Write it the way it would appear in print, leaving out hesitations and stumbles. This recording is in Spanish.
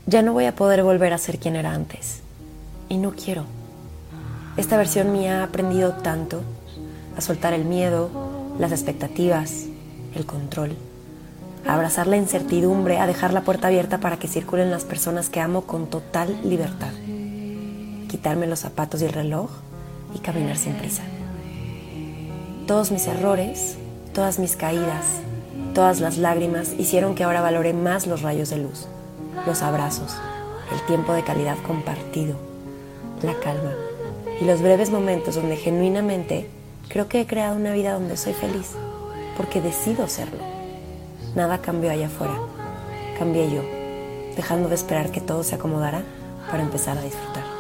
Ya no voy a poder volver a ser quien era antes. Y no quiero. Esta versión mía ha aprendido tanto a soltar el miedo, las expectativas, el control, a abrazar la incertidumbre, a dejar la puerta abierta para que circulen las personas que amo con total libertad. Quitarme los zapatos y el reloj y caminar sin prisa. Todos mis errores, todas mis caídas, todas las lágrimas hicieron que ahora valore más los rayos de luz, los abrazos, el tiempo de calidad compartido, la calma y los breves momentos donde genuinamente creo que he creado una vida donde soy feliz, porque decido serlo. Nada cambió allá afuera, cambié yo, dejando de esperar que todo se acomodara para empezar a disfrutar.